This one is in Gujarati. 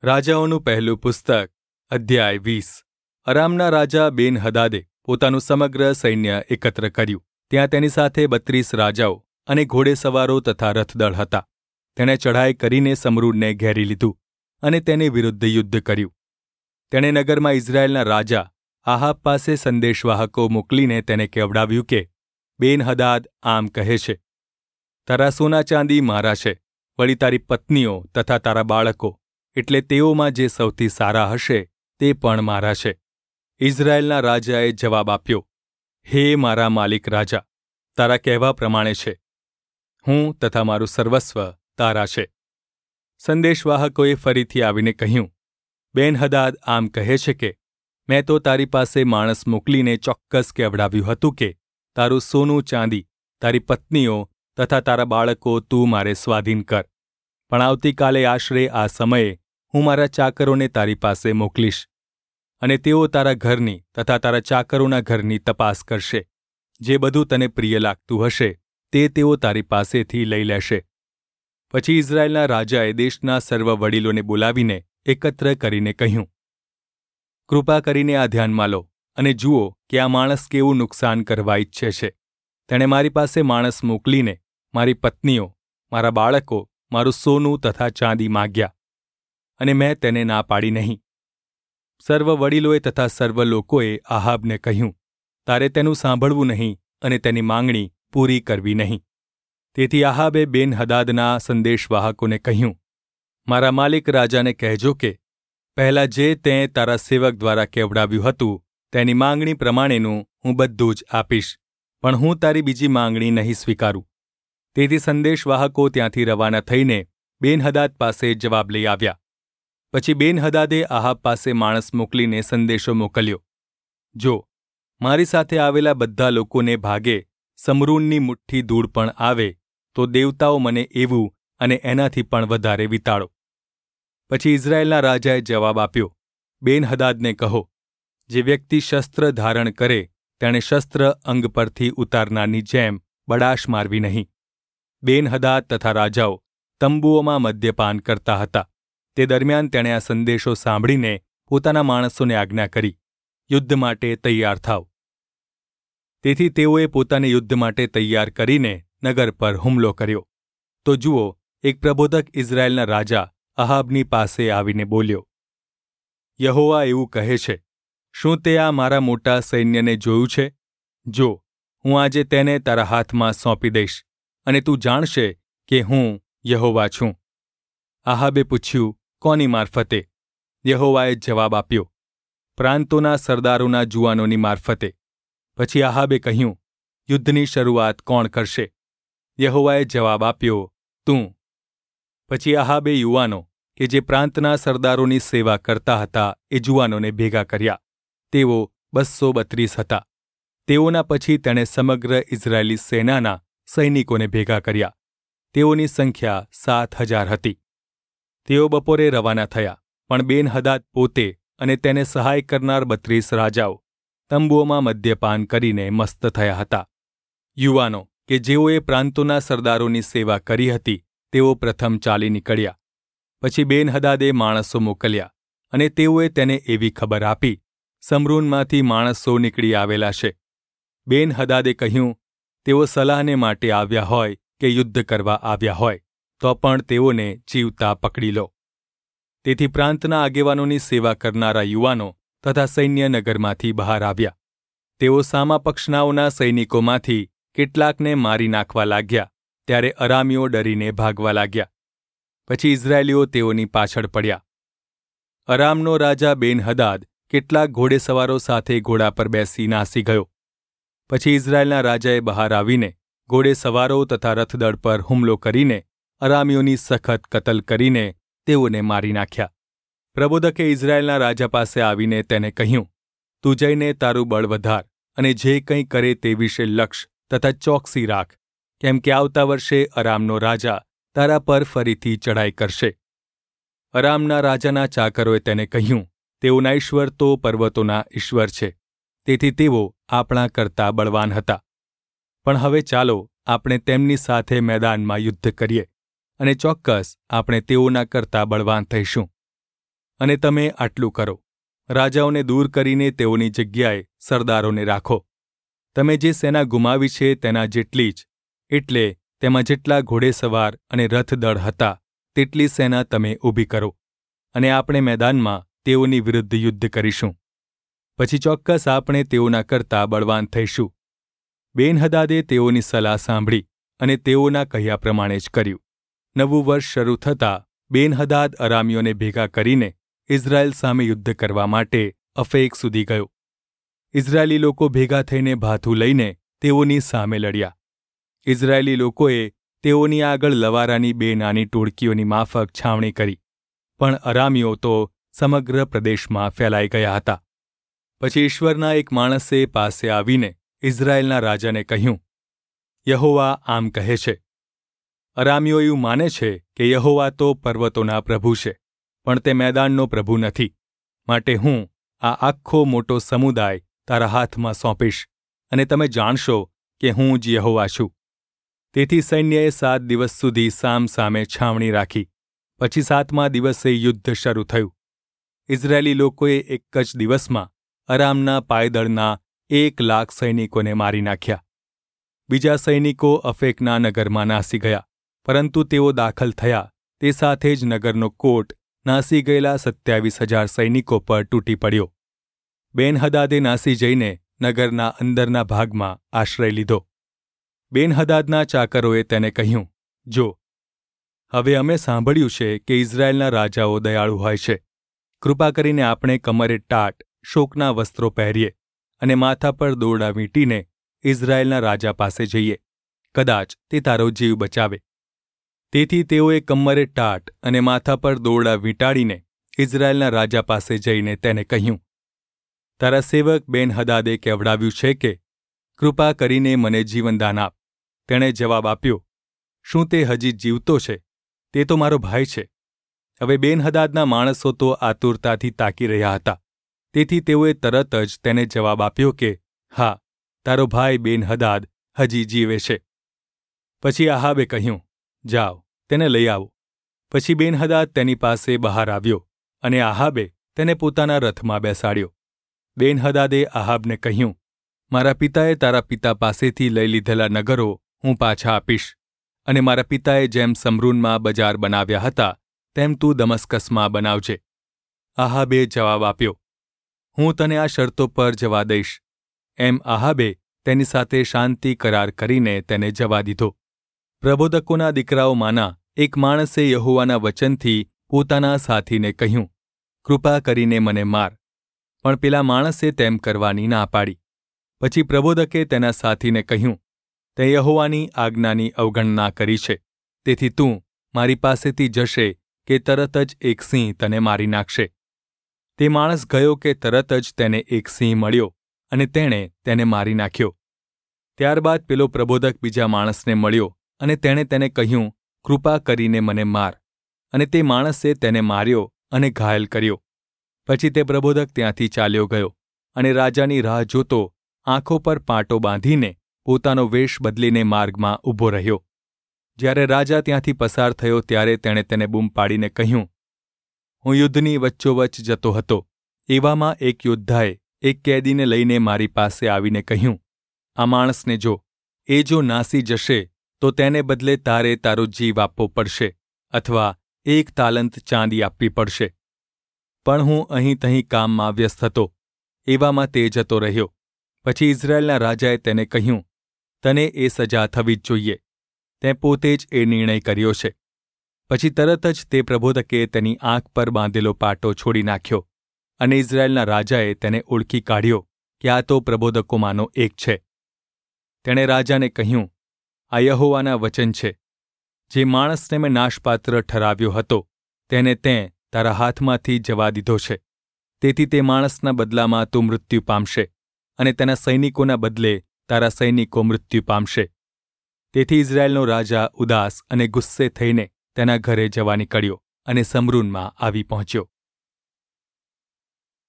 રાજાઓનું પહેલું પુસ્તક અધ્યાય 20 અરામના રાજા બેન-હદાદે પોતાનું સમગ્ર સૈન્ય એકત્ર કર્યું. ત્યાં તેની સાથે 32 રાજાઓ અને ઘોડેસવારો તથા રથદળ હતા. તેણે ચઢાઈ કરીને સમરૂનને ઘેરી લીધું અને તેની વિરુદ્ધ યુદ્ધ કર્યું. તેણે નગરમાં ઇઝરાયેલના રાજા આહાબ પાસે સંદેશવાહકો મોકલીને તેને કહેવડાવ્યું કે, બેન-હદાદ આમ કહે છે, તારા સોના ચાંદી મારા છે, વળી તારી પત્નીઓ તથા તારા બાળકો, એટલે તેઓમાં જે સૌથી સારા હશે તે પણ મારા છે. ઇઝરાયેલના રાજાએ જવાબ આપ્યો, હે મારા માલિક રાજા, તારા કહેવા પ્રમાણે છે. હું તથા મારું સર્વસ્વ તારા છે. સંદેશવાહકોએ ફરીથી આવીને કહ્યું, બેન-હદાદ આમ કહે છે કે, મેં તો તારી પાસે માણસ મોકલીને ચોક્કસ કહેવડાવ્યું હતું કે તારું સોનું ચાંદી, તારી પત્નીઓ તથા તારા બાળકો તું મારે સ્વાધીન કર. પણ આવતીકાલે આશરે આ સમયે હું મારા ચાકરોને તારી પાસે મોકલીશ, અને તેઓ તારા ઘરની તથા તારા ચાકરોના ઘરની તપાસ કરશે. જે બધું તને પ્રિય લાગતું હશે તે તેઓ તારી પાસેથી લઈ લેશે. પછી ઇઝરાયેલના રાજાએ દેશના સર્વ વડીલોને બોલાવીને એકત્ર કરીને કહ્યું, કૃપા કરીને આ ધ્યાનમાં લો અને જુઓ કે આ માણસ કેવું નુકસાન કરવા ઈચ્છે છે. તેણે મારી પાસે માણસ મોકલીને મારી પત્નીઓ, મારા બાળકો, મારું સોનું તથા ચાંદી માગ્યા, અને મેં તેને ના પાડી નહીં. સર્વ વડીલોએ તથા સર્વ લોકોએ આહાબને કહ્યું, તારે તેનું સાંભળવું નહીં અને તેની માંગણી પૂરી કરવી નહીં. તેથી આહાબે બેન-હદાદના સંદેશવાહકોને કહ્યું, મારા માલિક રાજાને કહેજો કે પહેલાં જે તેં તારા સેવક દ્વારા કહેવડાવ્યું હતું તેની માંગણી પ્રમાણેનું હું બધું જ આપીશ, પણ હું તારી બીજી માંગણી નહીં સ્વીકારું. તેથી સંદેશવાહકો ત્યાંથી રવાના થઈને બેન-હદાદ પાસે જવાબ લઈ આવ્યા. પછી બેન-હદાદે આહાબ પાસે માણસ મોકલીને સંદેશો મોકલ્યો, જો મારી સાથે આવેલા બધા લોકોને ભાગે સમરૂનની મુઠ્ઠી ધૂળ પણ આવે તો દેવતાઓ મને એવું અને એનાથી પણ વધારે વિતાડો. પછી ઇઝરાયેલના રાજાએ જવાબ આપ્યો, બેન-હદાદને કહો, જે વ્યક્તિ શસ્ત્ર ધારણ કરે તેણે શસ્ત્ર અંગ પરથી ઉતારનારની જેમ બડાશ મારવી નહીં. બેન-હદાદ તથા રાજાઓ તંબુઓમાં મદ્યપાન કરતા હતા. તે દરમિયાન તેણે આ સંદેશો સાંભળીને પોતાના માણસોને આજ્ઞા કરી, યુદ્ધ માટે તૈયાર થાવ. તેથી તેઓએ પોતાને યુદ્ધ માટે તૈયાર કરીને નગર પર હુમલો કર્યો. તો જુઓ, એક પ્રબોધક ઇઝરાયેલના રાજા આહાબની પાસે આવીને બોલ્યો, યહોવા એવું કહે છે, શું તે આ મારા મોટા સૈન્યને જોયું છે? જો, હું આજે તેને તારા હાથમાં સોંપી દઈશ, અને તું જાણશે કે હું યહોવા છું. આહાબે પૂછ્યું, કોની મારફતે? યહોવાએ જવાબ આપ્યો, પ્રાંતોના સરદારોના જુવાનોની મારફતે. પછી આહાબે કહ્યું, યુદ્ધની શરૂઆત કોણ કરશે? યહોવાએ જવાબ આપ્યો, તું. પછી આહાબે યુવાનો કે જે પ્રાંતના સરદારોની સેવા કરતા હતા એ જુવાનોને ભેગા કર્યા. તેઓ 232 હતા. તેઓના પછી તેણે સમગ્ર ઇઝરાયેલી સેનાના સૈનિકોને ભેગા કર્યા. તેઓની સંખ્યા 7,000 હતી. તેઓ બપોરે રવાના થયા, પણ બેન-હદાદ પોતે અને તેને સહાય કરનાર 32 રાજાઓ તંબુઓમાં મદ્યપાન કરીને મસ્ત થયા હતા. યુવાનો કે જેઓએ પ્રાંતોના સરદારોની સેવા કરી હતી તેઓ પ્રથમ ચાલી નીકળ્યા. પછી બેન-હદાદે માણસો મોકલ્યા, અને તેઓએ તેને એવી ખબર આપી, સમરૂનમાંથી માણસો નીકળી આવેલા છે. બેન-હદાદે કહ્યું, તેઓ સલાહને માટે આવ્યા હોય કે યુદ્ધ કરવા આવ્યા હોય તો પણ તેઓને જીવતા પકડી લો. તેથી પ્રાંતના આગેવાનોની સેવા કરનારા યુવાનો તથા સૈન્ય નગરમાંથી બહાર આવ્યા. તેઓ સામા પક્ષનાઓના સૈનિકોમાંથી કેટલાકને મારી નાખવા લાગ્યા, ત્યારે અરામીઓ ડરીને ભાગવા લાગ્યા. પછી ઇઝરાયેલીઓ તેઓની પાછળ પડ્યા. અરામનો રાજા બેન-હદાદ કેટલાક ઘોડેસવારો સાથે ઘોડા પર બેસી નાસી ગયો. પછી ઇઝરાયેલના રાજાએ બહાર આવીને ઘોડેસવારો તથા રથદળ પર હુમલો કરીને અરામીઓની સખત કતલ કરીને તેઓને મારી નાખ્યા. પ્રબોધકે ઇઝરાયેલના રાજા પાસે આવીને તેને કહ્યું, તું જઈને તારું બળ વધાર અને જે કંઈ કરે તે વિશે લક્ષ તથા ચોકસી રાખ, કેમ કે આવતા વર્ષે અરામનો રાજા તારા પર ફરીથી ચડાઈ કરશે. અરામના રાજાના ચાકરોએ તેને કહ્યું, તેઓના ઈશ્વર તો પર્વતોના ઈશ્વર છે, તેથી તેઓ આપણા કરતા બળવાન હતા. પણ હવે ચાલો આપણે તેમની સાથે મેદાનમાં યુદ્ધ કરીએ, અને ચોક્કસ આપણે તેઓના કરતા બળવાન થઈશું. અને તમે આટલું કરો, રાજાઓને દૂર કરીને તેઓની જગ્યાએ સરદારોને રાખો. તમે જે સેના ગુમાવી છે તેના જેટલી જ, એટલે તેમાં જેટલા ઘોડેસવાર અને રથદળ હતા તેટલી સેના તમે ઊભી કરો, અને આપણે મેદાનમાં તેઓની વિરુદ્ધ યુદ્ધ કરીશું. પછી ચોક્કસ આપણે તેઓના કરતાં બળવાન થઈશું. બેનહદાદે તેઓની સલાહ સાંભળી અને તેઓના કહ્યા પ્રમાણે જ કર્યું. નવું વર્ષ શરૂ થતાં બેનહદાદ અરામીઓને ભેગા કરીને ઇઝરાયલ સામે યુદ્ધ કરવા માટે અફેક સુધી ગયો. ઇઝરાયેલી લોકો ભેગા થઈને ભાથું લઈને તેઓની સામે લડ્યા. ઇઝરાયેલી લોકોએ તેઓની આગળ લવારાની 2 નાની ટોળકીઓની માફક છાવણી કરી, પણ અરામીઓ તો સમગ્ર પ્રદેશમાં ફેલાઈ ગયા હતા. પછી ઈશ્વરના એક માણસે પાસે આવીને ઇઝરાયેલના રાજાને કહ્યું, યહોવા આમ કહે છે, અરામીઓ એવું માને છે કે યહોવા તો પર્વતોના પ્રભુ છે, પણ તે મેદાનનો પ્રભુ નથી. માટે હું આ આખો મોટો સમુદાય તારા હાથમાં સોંપીશ, અને તમે જાણશો કે હું જ યહોવા છું. તેથી સૈન્યએ 7 દિવસ સુધી સામસામે છાવણી રાખી. પછી 7મા દિવસે યુદ્ધ શરૂ થયું. ઇઝરાયેલી લોકોએ એક જ દિવસમાં અરામના પાયદળના 1,00,000 સૈનિકોને મારી નાખ્યા. બીજા સૈનિકો અફેકના નગરમાં નાસી ગયા, પરંતુ તેઓ દાખલ થયા તે સાથે જ નગરનો કોટ નાસી ગયેલા 27,000 સૈનિકો પર તૂટી પડ્યો. બેનહદાદે નાસી જઈને નગરના અંદરના ભાગમાં આશ્રય લીધો. બેનહદાદના ચાકરોએ તેને કહ્યું, જો, હવે અમે સાંભળ્યું છે કે ઇઝરાયેલના રાજાઓ દયાળુ હોય છે. કૃપા કરીને આપણે કમરે ટાટ, શોકના વસ્ત્રો પહેરીએ અને માથા પર દોરડા વીંટીને ઇઝરાયેલના રાજા પાસે જઈએ. કદાચ તે તારો જીવ બચાવે. તેથી તેઓએ કમરે ટાટ અને માથા પર દોરડા વીંટાડીને ઇઝરાયેલના રાજા પાસે જઈને તેને કહ્યું, તારા સેવક બેનહદાદે કહેવડાવ્યું છે કે કૃપા કરીને મને જીવનદાન આપ. તેણે જવાબ આપ્યો, શું તે હજી જીવતો છે? તે તો મારો ભાઈ છે. હવે બેનહદાદના માણસો તો આતુરતાથી તાકી રહ્યા હતા. તેથી તેઓએ તરત જ તેને જવાબ આપ્યો કે હા, તારો ભાઈ બેનહદાદ હજી જીવે છે. પછી આહાબે કહ્યું, જાઓ, તેને લઈ આવો. પછી બેનહદાદ તેની પાસે બહાર આવ્યો અને આહાબે તેને પોતાના રથમાં બેસાડ્યો. બેનહદાદે આહાબને કહ્યું, મારા પિતાએ તારા પિતા પાસેથી લઈ લીધેલા નગરો હું પાછા આપીશ, અને મારા પિતાએ જેમ સમરૂનમાં બજાર બનાવ્યા હતા તેમ તું દમસ્કસમાં બનાવજે. આહાબે જવાબ આપ્યો, હું તને આ શરતો પર જવા દઈશ. એમ આહાબે તેની સાથે શાંતિ કરાર કરીને તેને જવા દીધો. પ્રબોધકોના દીકરાઓમાંના એક માણસે યહોવાના વચનથી પોતાના સાથીને કહ્યું, કૃપા કરીને મને માર. પણ પેલા માણસે તેમ કરવાની ના પાડી. પછી પ્રબોધકે તેના સાથીને કહ્યું, તે યહોવાની આજ્ઞાની અવગણના કરી છે. તેથી તું મારી પાસેથી જશે કે તરત જ એક સિંહ તને મારી નાખશે. તે માણસ ગયો કે તરત જ તેને એક સિંહ મળ્યો અને તેણે તેને મારી નાખ્યો. ત્યારબાદ પેલો પ્રબોધક બીજા માણસને મળ્યો અને તેણે તેને કહ્યું, કૃપા કરીને મને માર. અને તે માણસે તેને માર્યો અને ઘાયલ કર્યો. પછી તે પ્રબોધક ત્યાંથી ચાલ્યો ગયો અને રાજાની રાહ જોતો આંખો પર પાટો બાંધીને પોતાનો વેશ બદલીને માર્ગમાં ઊભો રહ્યો. જ્યારે રાજા ત્યાંથી પસાર થયો ત્યારે તેણે તેને બૂમ પાડીને કહ્યું, હું યુદ્ધની વચ્ચોવચ્ચ જતો હતો. એવામાં એક યોદ્ધાએ એક કેદીને લઈને મારી પાસે આવીને કહ્યું, આ માણસને જો, એ જો નાસી જશે તો તેને બદલે તારે તારો જીવ આપવો પડશે અથવા 1 તાલંત ચાંદી આપવી પડશે. પણ હું અહીં તહીં કામમાં વ્યસ્ત હતો. એવામાં તે જતો રહ્યો. પછી ઇઝરાયેલના રાજાએ તેને કહ્યું, તને એ સજા થવી જ જોઈએ. તે પોતે જ એ નિર્ણય કર્યો છે. પછી તરત જ તે પ્રબોધકે તેની આંખ પર બાંધેલો પાટો છોડી નાખ્યો અને ઇઝરાયેલના રાજાએ તેને ઓળખી કાઢ્યો કે આ તો પ્રબોધકોમાંનો એક છે. તેણે રાજાને કહ્યું, આ યહોવાના વચન છે. જે માણસને મેં નાશપાત્ર ઠરાવ્યો હતો તેને તેં તારા હાથમાંથી જવા દીધો છે. તેથી તે માણસના બદલામાં તું મૃત્યુ પામશે અને તેના સૈનિકોના બદલે તારા સૈનિકો મૃત્યુ પામશે. તેથી ઇઝરાયેલનો રાજા ઉદાસ અને ગુસ્સે થઈને તેના ઘરે જવા નીકળ્યો અને સમરૂનમાં આવી પહોંચ્યો.